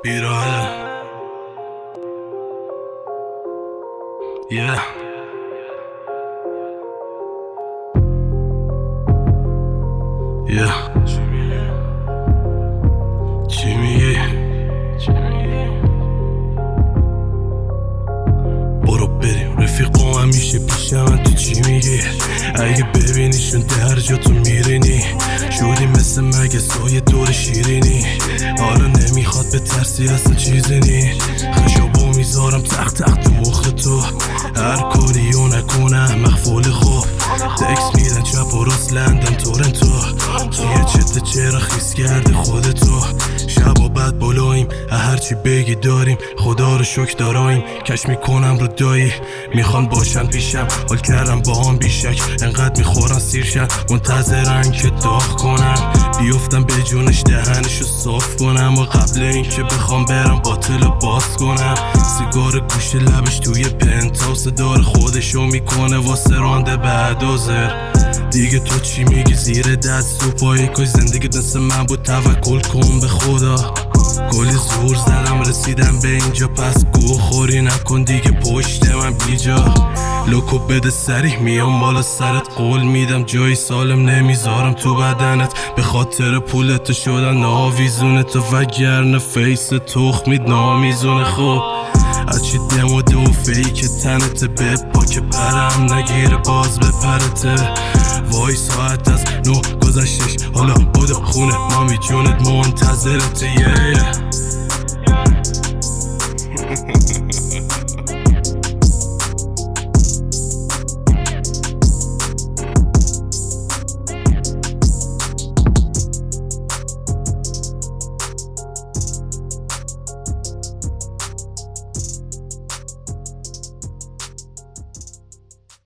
بیراهه چی میگی؟ برو بریم رفیقام همیشه پیشم، تو چی میگی؟ اگه ببینیشون در جا تو میرینی، شدی مثل مگه سایه دور شیرینی. حالا نمیخواد به ترسی اصلا چیزی نی، خشابو میذارم تخت تو مخ تو، هر کاریو نکنم مخفول خوب. تکس میدن چپ و راست لندن تورنتو، چیه چته چرا خیس کرده خودتو. شب و بعد بالاییم هرچی بگی داریم، خدا رو شکر داراییم. کش میکنم رو دایی میخوان باشن پیشم، حال کردم با هم بیشک انقدر میخورن سیرشن، منتظرن که داغ کنم بیفتم به جونش دهنشو صاف کنم. و قبل این که بخوام برم باطل باز کنم، سیگار گوش لبش توی پنتاوس داره خودشو میکنه واسه رانده بعدازر. دیگه تو چی میگی زیر دست سوپایی کش زندگی دست من بود، توکل کن به خدا. کلی زور زدم رسیدم به اینجا، پس گو خوری نکن دیگه پشت من بیجا. لوکو بده سریح میام بالا سرت، قول میدم جایی سالم نمیذارم تو بدنت. به خاطر پولت شدن آویزونت، وگرنه فیس تخمید نامیزونه. خب هرچی دموده و فیک تنته، به پاک پرم نگیره باز به پرته. وای ساعت از 9 گذشتش، حالا بوده خونه مامی جونت منتظرته.